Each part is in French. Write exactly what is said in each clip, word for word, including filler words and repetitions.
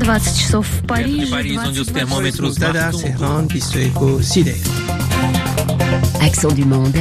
двадцать часов в Париже, двадцать Accent du monde.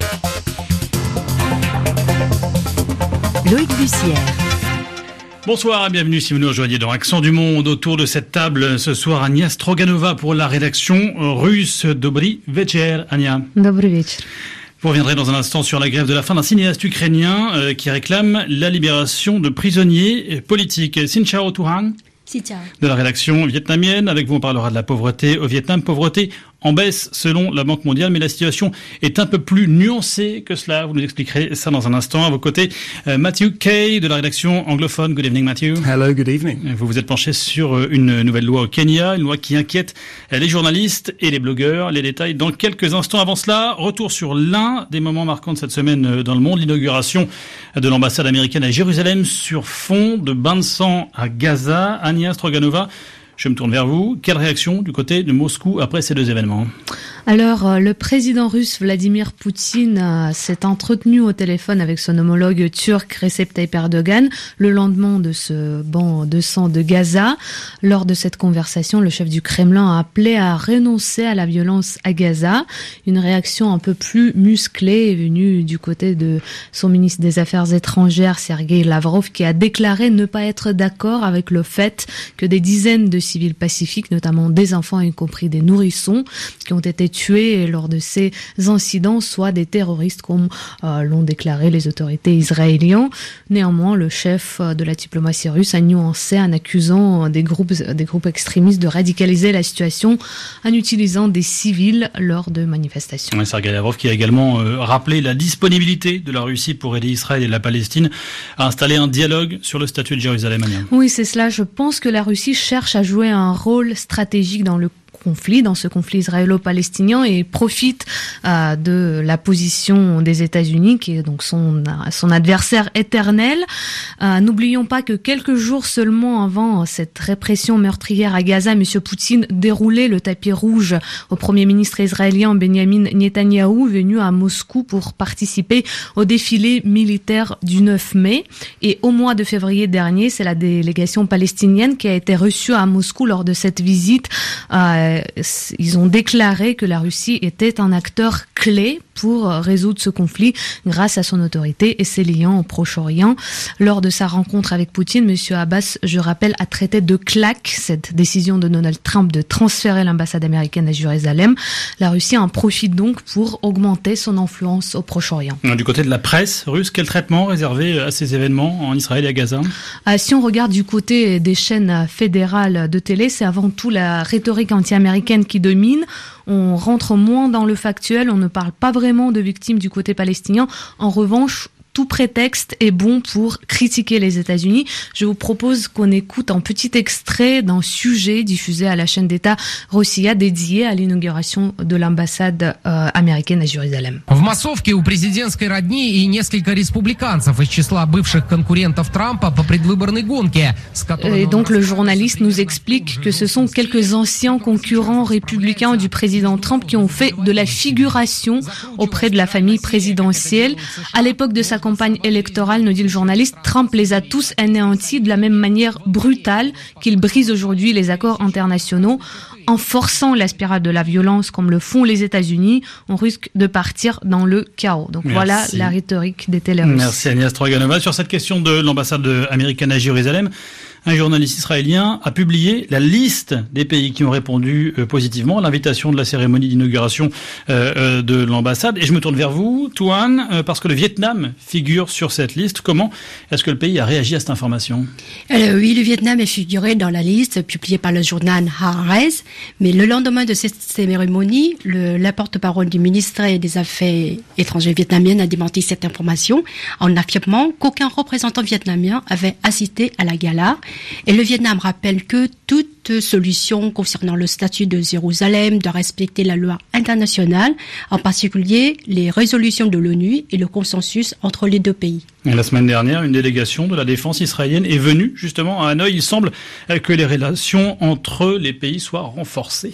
Loïc Bussière. Bonsoir et bienvenue si vous nous rejoignez dans Accent du Monde. Autour de cette table ce soir, Ania Stroganova pour la rédaction russe. Dobry вечер, Ania. Добрый вечер. Vous reviendrez dans un instant sur la grève de la faim d'un cinéaste ukrainien euh, qui réclame la libération de prisonniers politiques. Xin chào Tuhan. De la rédaction vietnamienne. Avec vous, on parlera de la pauvreté au Vietnam. Pauvreté en baisse selon la Banque mondiale, mais la situation est un peu plus nuancée que cela. Vous nous expliquerez ça dans un instant. À vos côtés, euh, Matthew Kay de la rédaction anglophone. Good evening, Matthew. Hello, good evening. Vous vous êtes penché sur une nouvelle loi au Kenya, une loi qui inquiète les journalistes et les blogueurs. Les détails dans quelques instants. Avant cela, retour sur l'un des moments marquants de cette semaine dans le monde, l'inauguration de l'ambassade américaine à Jérusalem sur fond de bain de sang à Gaza. Ania Stroganova, je me tourne vers vous. Quelle réaction du côté de Moscou après ces deux événements ? Alors, le président russe Vladimir Poutine euh, s'est entretenu au téléphone avec son homologue turc Recep Tayyip Erdogan le lendemain de ce banc de sang de Gaza. Lors de cette conversation, le chef du Kremlin a appelé à renoncer à la violence à Gaza. Une réaction un peu plus musclée est venue du côté de son ministre des Affaires étrangères, Sergei Lavrov, qui a déclaré ne pas être d'accord avec le fait que des dizaines de civils pacifiques, notamment des enfants, y compris des nourrissons, qui ont été tués lors de ces incidents, soit des terroristes comme euh, l'ont déclaré les autorités israéliennes. Néanmoins, le chef de la diplomatie russe a nuancé en accusant des groupes, des groupes extrémistes de radicaliser la situation en utilisant des civils lors de manifestations. Ouais, Sergei Lavrov qui a également euh, rappelé la disponibilité de la Russie pour aider Israël et la Palestine à installer un dialogue sur le statut de Jérusalem. Oui, c'est cela. Je pense que la Russie cherche à jouer un rôle stratégique dans le conflit, dans ce conflit israélo-palestinien, et profite euh, de la position des États-Unis, qui est donc son son adversaire éternel. Euh, n'oublions pas que quelques jours seulement avant cette répression meurtrière à Gaza, M. Poutine déroulait le tapis rouge au Premier ministre israélien Benjamin Netanyahou, venu à Moscou pour participer au défilé militaire du neuf mai. Et au mois de février dernier, c'est la délégation palestinienne qui a été reçue à Moscou lors de cette visite. Euh, Ils ont déclaré que la Russie était un acteur clé pour résoudre ce conflit grâce à son autorité et ses liens au Proche-Orient. Lors de sa rencontre avec Poutine, M. Abbas, je rappelle, a traité de claque cette décision de Donald Trump de transférer l'ambassade américaine à Jérusalem. La Russie en profite donc pour augmenter son influence au Proche-Orient. Du côté de la presse russe, quel traitement réservé à ces événements en Israël et à Gaza ? euh, Si on regarde du côté des chaînes fédérales de télé, c'est avant tout la rhétorique anti-américaine qui domine. On rentre moins dans le factuel, on ne parle pas vraiment de victimes du côté palestinien. En revanche, tout prétexte est bon pour critiquer les États-Unis. Je vous propose qu'on écoute un petit extrait d'un sujet diffusé à la chaîne d'État Rossiya dédié à l'inauguration de l'ambassade euh, américaine à Jérusalem. В массовке у президентской родни и несколько республиканцев из числа бывших конкурентов Трампа по предвыборной гонке. Et donc le journaliste nous explique que ce sont quelques anciens concurrents républicains du président Trump qui ont fait de la figuration auprès de la famille présidentielle. À l'époque de sa campagne électorale, nous dit le journaliste, Trump les a tous anéantis de la même manière brutale qu'il brise aujourd'hui les accords internationaux. En forçant la spirale de la violence comme le font les États-Unis, on risque de partir dans le chaos. Donc Merci. Voilà la rhétorique des télérusses. Merci Ania Stroganova. Sur cette question de l'ambassade américaine à Jérusalem, un journaliste israélien a publié la liste des pays qui ont répondu euh, positivement à l'invitation de la cérémonie d'inauguration euh, euh, de l'ambassade. Et je me tourne vers vous, Tuan, euh, parce que le Vietnam figure sur cette liste. Comment est-ce que le pays a réagi à cette information ? Alors, oui, le Vietnam est figuré dans la liste publiée par le journal Haaretz. Mais le lendemain de cette cérémonie, le, la porte-parole du ministère des Affaires étrangères vietnamienne a démenti cette information en affirmant qu'aucun représentant vietnamien avait assisté à la gala. Et le Vietnam rappelle que toute solution concernant le statut de Jérusalem doit respecter la loi internationale, en particulier les résolutions de l'ONU et le consensus entre les deux pays. Et la semaine dernière, une délégation de la défense israélienne est venue justement à Hanoï. Il semble que les relations entre les pays soient renforcées.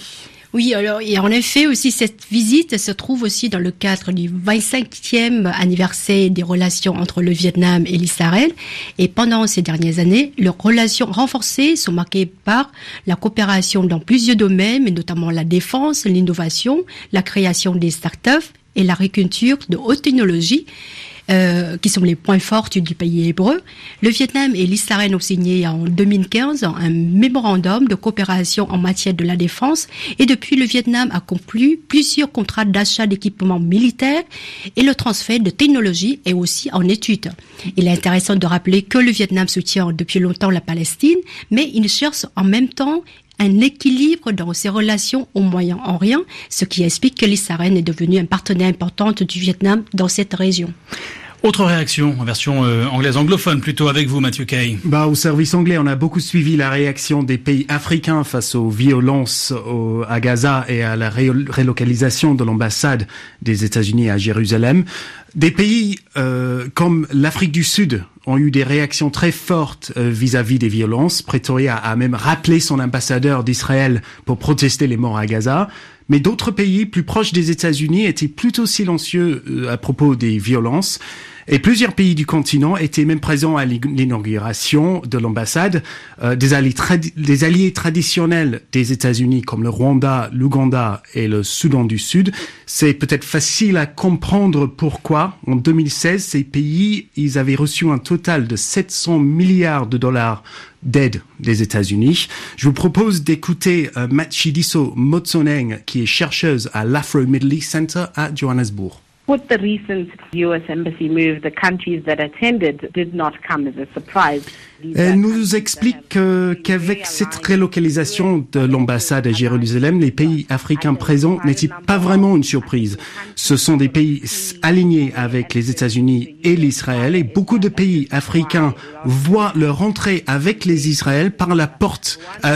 Oui, alors, et en effet, aussi, cette visite se trouve aussi dans le cadre du vingt-cinquième anniversaire des relations entre le Vietnam et l'Israël. Et pendant ces dernières années, leurs relations renforcées sont marquées par la coopération dans plusieurs domaines, mais notamment la défense, l'innovation, la création des start-up et l'agriculture de haute technologie. Euh, qui sont les points forts du pays hébreu. Le Vietnam et l'Israël ont signé en deux mille quinze un mémorandum de coopération en matière de la défense et depuis le Vietnam a conclu plusieurs contrats d'achat d'équipements militaires et le transfert de technologie est aussi en étude. Il est intéressant de rappeler que le Vietnam soutient depuis longtemps la Palestine, mais il cherche en même temps un équilibre dans ses relations au Moyen-Orient, ce qui explique que l'Israël est devenu un partenaire important du Vietnam dans cette région. Autre réaction, en version euh, anglaise anglophone plutôt, avec vous, Mathieu Kay. Bah, au service anglais, on a beaucoup suivi la réaction des pays africains face aux violences au, à Gaza et à la ré- relocalisation de l'ambassade des États-Unis à Jérusalem. Des pays euh, comme l'Afrique du Sud ont eu des réactions très fortes euh, vis-à-vis des violences. Pretoria a même rappelé son ambassadeur d'Israël pour protester les morts à Gaza. Mais d'autres pays plus proches des États-Unis étaient plutôt silencieux euh, à propos des violences. Et plusieurs pays du continent étaient même présents à l'inauguration de l'ambassade. Euh, des, alliés tradi- des alliés traditionnels des États-Unis comme le Rwanda, l'Ouganda et le Soudan du Sud. C'est peut-être facile à comprendre pourquoi. En deux mille seize, ces pays, ils avaient reçu un total de sept cents milliards de dollars d'aide des États-Unis. Je vous propose d'écouter euh, Matshidiso Motsoneng, qui est chercheuse à l'Afro-Middle East Center à Johannesburg. With the recent U S Embassy move, the countries that attended did not come as a surprise. Elle nous explique que, qu'avec cette relocalisation de l'ambassade à Jérusalem, les pays africains présents n'étaient pas vraiment une surprise. Ce sont des pays alignés avec les États-Unis et l'Israël et beaucoup de pays africains voient leur entrée avec les Israël par la porte, euh,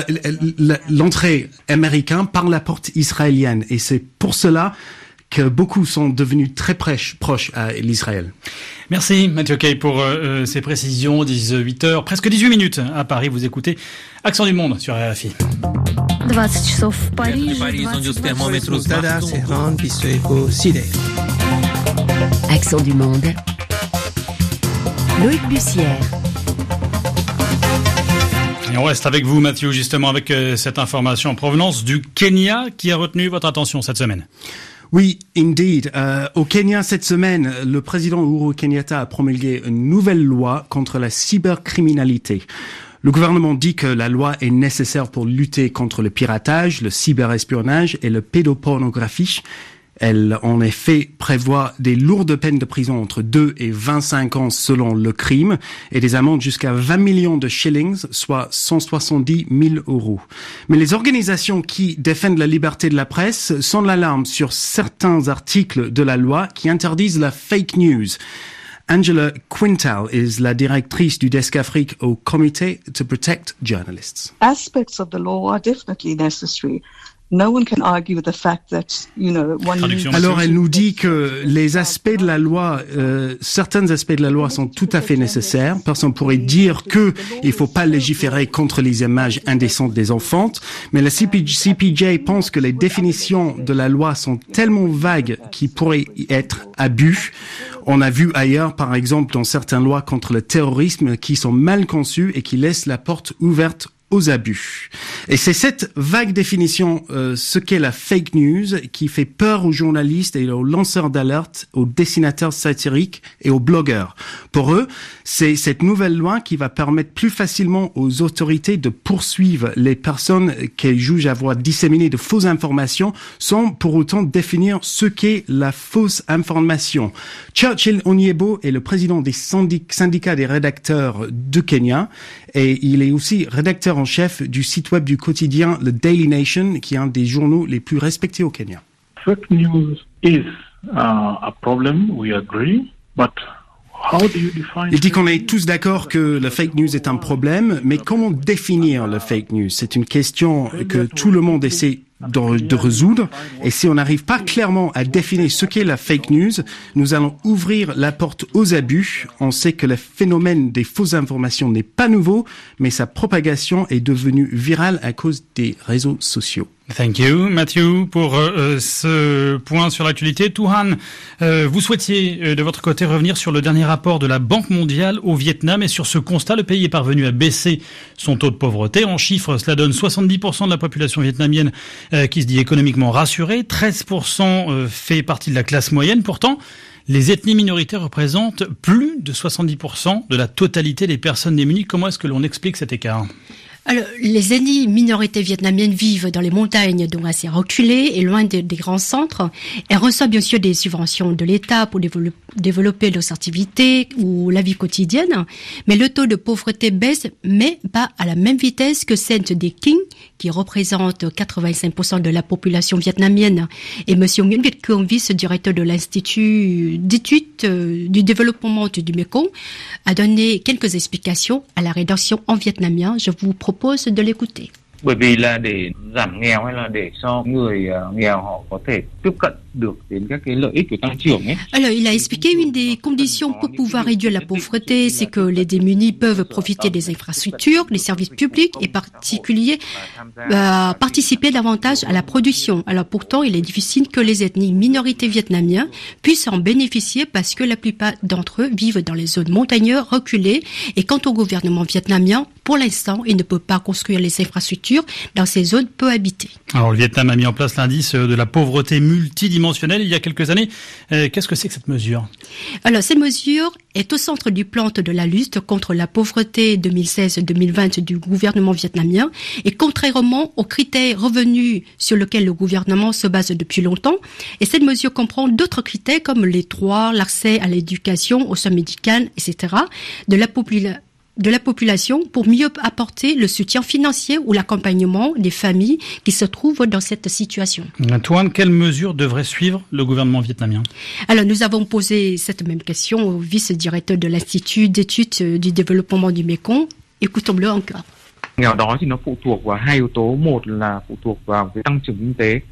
l'entrée américaine par la porte israélienne. Et c'est pour cela que beaucoup sont devenus très proches, proches à l'Israël. Merci Mathieu Kay pour euh, ces précisions. dix-huit heures, presque dix-huit minutes à Paris. Vous écoutez Accent du Monde sur R F I. двадцать часов в Париже, Accent du Monde. Loïc Bussière. Et on reste avec vous, Mathieu, justement, avec euh, cette information en provenance du Kenya qui a retenu votre attention cette semaine. Oui, indeed. Euh, au Kenya, cette semaine, le président Uhuru Kenyatta a promulgué une nouvelle loi contre la cybercriminalité. Le gouvernement dit que la loi est nécessaire pour lutter contre le piratage, le cyberespionnage et le pédopornographie. Elle, en effet, prévoit des lourdes peines de prison entre deux et vingt-cinq ans selon le crime et des amendes jusqu'à vingt millions de shillings, soit cent soixante-dix mille euros. Mais les organisations qui défendent la liberté de la presse sonnent l'alarme sur certains articles de la loi qui interdisent la fake news. Angela Quintal is la directrice du desk Afrique au Comité to Protect Journalists. Aspects of the law are definitely necessary. No one can argue with the fact that, you know, one Alors elle nous dit que les aspects de la loi, euh, certains aspects de la loi sont tout à fait nécessaires. Personne pourrait dire que il faut pas légiférer contre les images indécentes des enfants, mais la C P J pense que les définitions de la loi sont tellement vagues qu'il pourrait y être abus. On a vu ailleurs, par exemple, dans certaines lois contre le terrorisme qui sont mal conçues et qui laissent la porte ouverte aux abus. Et c'est cette vague définition, euh, ce qu'est la fake news, qui fait peur aux journalistes et aux lanceurs d'alerte, aux dessinateurs satiriques et aux blogueurs. Pour eux, c'est cette nouvelle loi qui va permettre plus facilement aux autorités de poursuivre les personnes qu'elles jugent avoir disséminé de fausses informations sans pour autant définir ce qu'est la fausse information. Churchill Onyebo est le président des syndicats des rédacteurs de Kenya et il est aussi rédacteur en chef du site web du quotidien The Daily Nation, qui est un des journaux les plus respectés au Kenya. Fake news is uh, a problem, we agree, but il dit qu'on est tous d'accord que le fake news est un problème, mais comment définir le fake news? C'est une question que tout le monde essaie de, de résoudre. Et si on n'arrive pas clairement à définir ce qu'est la fake news, nous allons ouvrir la porte aux abus. On sait que le phénomène des fausses informations n'est pas nouveau, mais sa propagation est devenue virale à cause des réseaux sociaux. Thank you, Matthew, pour euh, ce point sur l'actualité. Tuhan, euh, vous souhaitiez euh, de votre côté revenir sur le dernier rapport de la Banque mondiale au Vietnam et sur ce constat, le pays est parvenu à baisser son taux de pauvreté. En chiffres, cela donne soixante-dix pour cent de la population vietnamienne euh, qui se dit économiquement rassurée, treize pour cent euh, fait partie de la classe moyenne. Pourtant, les ethnies minoritaires représentent plus de soixante-dix pour cent de la totalité des personnes démunies. Comment est-ce que l'on explique cet écart ? Alors, les ethnies minorités vietnamiennes vivent dans les montagnes, donc assez reculées et loin de, des grands centres. Elles reçoivent bien sûr des subventions de l'État pour développer, développer leurs activités ou la vie quotidienne. Mais le taux de pauvreté baisse, mais pas à la même vitesse que celle des Kinh, qui représente quatre-vingt-cinq pour cent de la population vietnamienne. Et Monsieur Nguyen Viet Cương, vice-directeur de l'Institut d'études du développement du Mekong, a donné quelques explications à la rédaction en vietnamien. Je vous propose de l'écouter. Bởi vì là để giảm nghèo hay là để cho người nghèo họ có thể tiếp cận được đến các cái lợi ích của tăng trưởng ấy. Alors, il a expliqué une des conditions pour pouvoir réduire la pauvreté, c'est que les démunis peuvent profiter des infrastructures, des services publics et particuliers euh, participer davantage à la production. Alors pourtant, il est difficile que les ethnies minorités vietnamiennes puissent en bénéficier parce que la plupart d'entre eux vivent dans les zones montagneuses reculées et quant au gouvernement vietnamien, pour l'instant, il ne peut pas construire les infrastructures dans ces zones peu habitées. Alors le Vietnam a mis en place l'indice de la pauvreté multidimensionnelle il y a quelques années. Euh, qu'est-ce que c'est que cette mesure ? Alors cette mesure est au centre du plan de la lutte contre la pauvreté deux mille seize deux mille vingt du gouvernement vietnamien et contrairement aux critères revenus sur lesquels le gouvernement se base depuis longtemps. Et cette mesure comprend d'autres critères comme les droits, l'accès à l'éducation, aux soins médicales, et cetera de la population. de la population pour mieux apporter le soutien financier ou l'accompagnement des familles qui se trouvent dans cette situation. Antoine, quelles mesures devrait suivre le gouvernement vietnamien ? Alors, nous avons posé cette même question au vice-directeur de l'Institut d'études du développement du Mekong. Écoutons-le encore. Nghèo đó thì nó phụ thuộc vào hai yếu tố, một là phụ thuộc vào cái tăng trưởng kinh tế.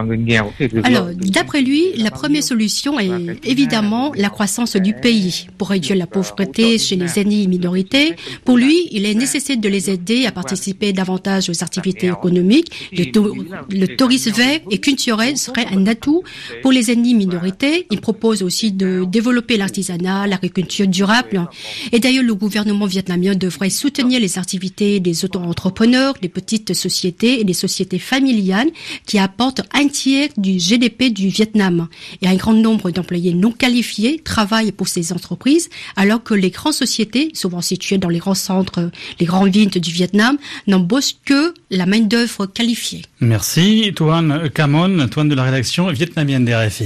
Alors, d'après lui, la première solution est évidemment la croissance du pays. Pour réduire la pauvreté chez les ethnies minorités, pour lui, il est nécessaire de les aider à participer davantage aux activités économiques. Le, to- le tourisme vert et culturel serait un atout pour les ethnies minorités. Il propose aussi de développer l'artisanat, l'agriculture durable. Et d'ailleurs, le gouvernement vietnamien devrait soutenir les activités des auto-entrepreneurs, des petites sociétés et des sociétés familiales qui apportent un tiers du G D P du Vietnam. Et un grand nombre d'employés non qualifiés travaillent pour ces entreprises, alors que les grandes sociétés, souvent situées dans les grands centres, les grandes villes du Vietnam, n'embauchent que la main-d'œuvre qualifiée. Merci, Tuan Camon, Tuan de la rédaction vietnamienne des R F I.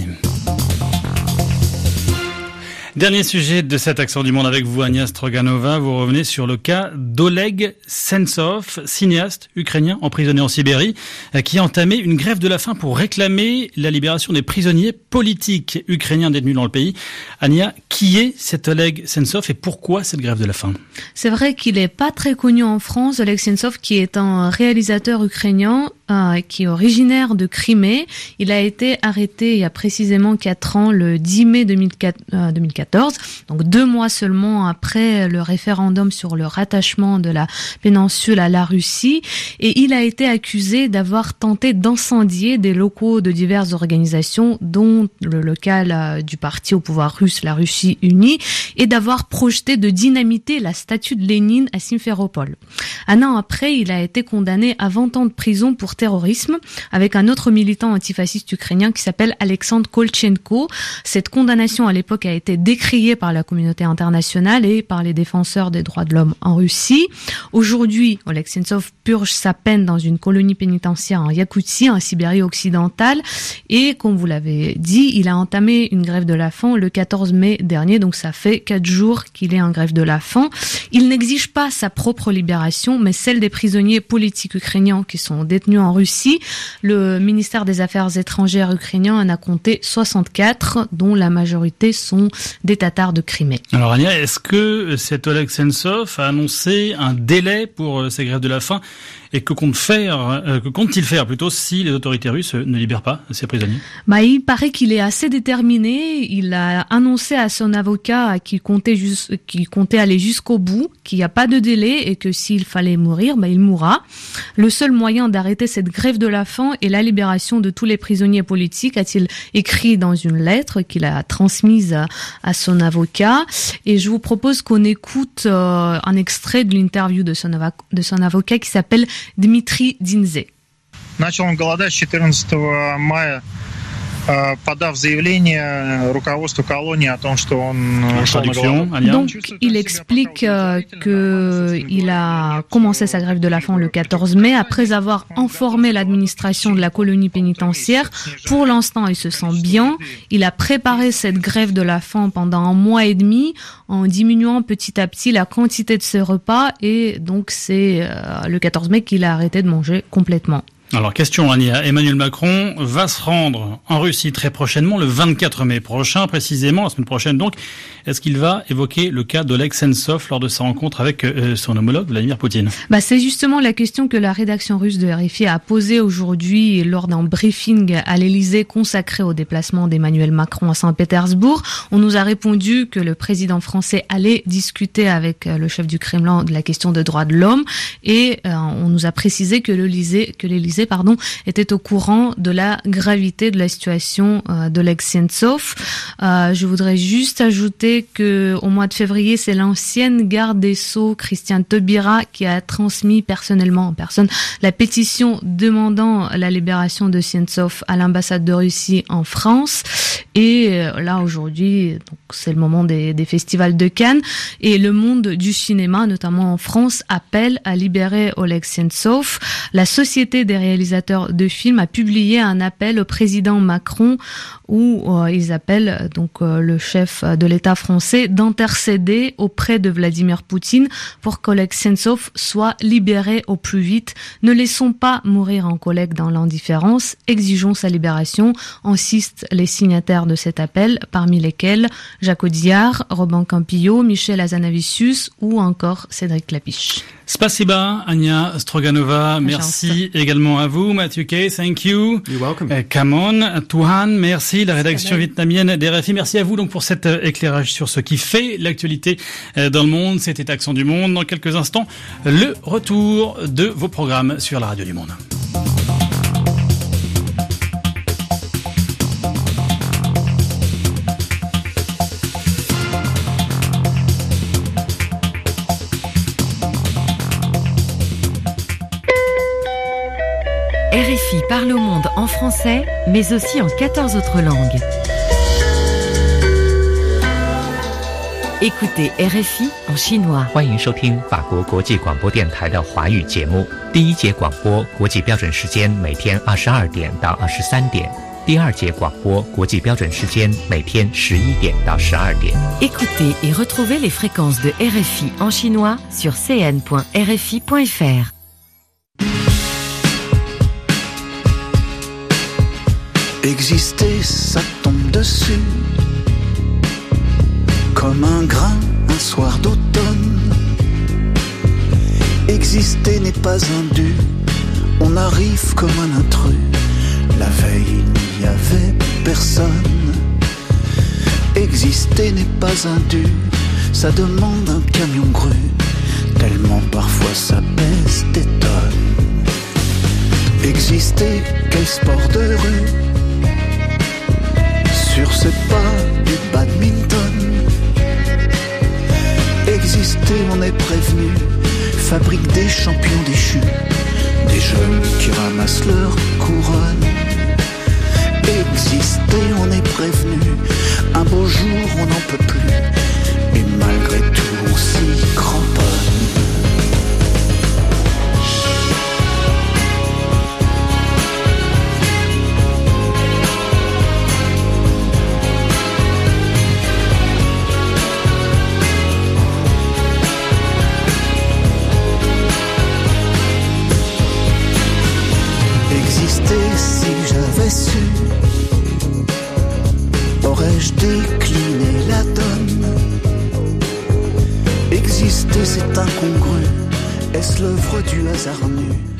Dernier sujet de cet Accent du Monde avec vous, Agnès Stroganova. Vous revenez sur le cas d'Oleg Sentsov, cinéaste ukrainien emprisonné en Sibérie, qui a entamé une grève de la faim pour réclamer la libération des prisonniers politiques ukrainiens détenus dans le pays. Ania, qui est cet Oleg Sentsov et pourquoi cette grève de la faim ? C'est vrai qu'il est pas très connu en France, Oleg Sentsov, qui est un réalisateur ukrainien euh, qui est originaire de Crimée. Il a été arrêté il y a précisément quatre ans, le dix mai deux mille quatorze, donc deux mois seulement après le référendum sur le rattachement de la péninsule à la Russie, et il a été accusé d'avoir tenté d'incendier des locaux de diverses organisations, dont le local du parti au pouvoir russe, la Russie unie, et d'avoir projeté de dynamiter la statue de Lénine à Simferopol. Un an après, il a été condamné à vingt ans de prison pour terrorisme avec un autre militant antifasciste ukrainien qui s'appelle Alexandre Kolchenko. Cette condamnation à l'époque a été décriée par la communauté internationale et par les défenseurs des droits de l'homme en Russie. Aujourd'hui, Oleg Sentsov purge sa peine dans une colonie pénitentiaire en Yakoutie, en Sibérie occidentale, et comme vous l'avez dit, il a entamé une grève de la faim le quatorze mai dernier, donc ça fait quatre jours qu'il est en grève de la faim. Il n'exige pas sa propre libération, mais celle des prisonniers politiques ukrainiens qui sont détenus en en Russie. Le ministère des Affaires étrangères ukrainien en a compté soixante-quatre, dont la majorité sont des Tatars de Crimée. Alors Ania, est-ce que cet Oleg Sentsov a annoncé un délai pour ces grèves de la faim et que compte faire, euh, que compte-t-il faire plutôt si les autorités russes ne libèrent pas ces prisonniers? Bah, il paraît qu'il est assez déterminé. Il a annoncé à son avocat qu'il comptait juste, qu'il comptait aller jusqu'au bout, qu'il n'y a pas de délai et que s'il fallait mourir, bah, il mourra. Le seul moyen d'arrêter cette grève de la faim est la libération de tous les prisonniers politiques, a-t-il écrit dans une lettre qu'il a transmise à, à son avocat. Et je vous propose qu'on écoute euh, un extrait de l'interview de son, avo- de son avocat qui s'appelle Dmitri Dinze. Начал он голодать с четырнадцатого мая, подав заявление руководству колонии о том, что он ушел на голодовку. Donc, il explique euh, que il a commencé sa grève de la faim le quatorze mai après avoir informé l'administration de la colonie pénitentiaire. Pour l'instant, il se sent bien. Il a préparé cette grève de la faim pendant un mois et demi en diminuant petit à petit la quantité de ses repas et donc c'est euh, le quatorze mai qu'il a arrêté de manger complètement. Alors, question, Ania. Emmanuel Macron va se rendre en Russie très prochainement, le vingt-quatre mai prochain, précisément, la semaine prochaine donc. Est-ce qu'il va évoquer le cas d'Oleg Sentsov lors de sa rencontre avec euh, son homologue, Vladimir Poutine? Bah, c'est justement la question que la rédaction russe de R F I a posée aujourd'hui lors d'un briefing à l'Élysée consacré au déplacement d'Emmanuel Macron à Saint-Pétersbourg. On nous a répondu que le président français allait discuter avec le chef du Kremlin de la question des droits de l'homme et euh, on nous a précisé que l'Élysée, que l'Élysée pardon, était au courant de la gravité de la situation euh, d'Oleg Sentsov. Euh, je voudrais juste ajouter que au mois de février, c'est l'ancienne garde des Sceaux, Christiane Taubira, qui a transmis personnellement en personne la pétition demandant la libération de Sentsov à l'ambassade de Russie en France. Et euh, là, aujourd'hui, donc c'est le moment des, des festivals de Cannes. Et le monde du cinéma, notamment en France, appelle à libérer Oleg Sentsov. La Société des réalisateurs de films a publié un appel au président Macron où euh, ils appellent donc euh, le chef de l'État français d'intercéder auprès de Vladimir Poutine pour qu'Oleg Sentsov soit libéré au plus vite. Ne laissons pas mourir un collègue dans l'indifférence, exigeons sa libération, insistent les signataires de cet appel, parmi lesquels Jacques Audiard, Robin Campillo, Michel Hazanavicius ou encore Cédric Clapiche. Spasiba, Ania Stroganova, merci également à vous, Mathieu Kay, thank you. You're welcome. Uh, come on, Tuhan, merci, la rédaction vietnamienne d'R F I, merci à vous donc pour cet euh, éclairage sur ce qui fait l'actualité euh, dans le monde. C'était Accent du Monde. Dans quelques instants, le retour de vos programmes sur la radio du monde. R F I parle au monde en français, mais aussi en quatorze autres langues. Écoutez R F I en chinois. 欢迎收听法国国际广播电台的华语节目。第一节广播国际标准时间每天二十二点到二十三点。第二节广播国际标准时间每天十一点到十二点。 Écoutez et retrouvez les fréquences de R F I en chinois sur c n point r f i point f r. Exister, ça tombe dessus, comme un grain, un soir d'automne. Exister n'est pas un dû, on arrive comme un intrus. La veille, il n'y avait personne. Exister n'est pas un dû, ça demande un camion grue, tellement parfois ça baisse des tonnes. Exister, quel sport de rue, sur ses pas du badminton. Exister, on est prévenu, fabrique des champions déchus, des jeunes qui ramassent leur couronne. Exister, on est prévenu, un beau jour on n'en peut plus, et malgré tout on s'y cramponne. exister si j'avais su? Aurais-je décliné la donne? Exister c'est incongru, est-ce l'œuvre du hasard nu?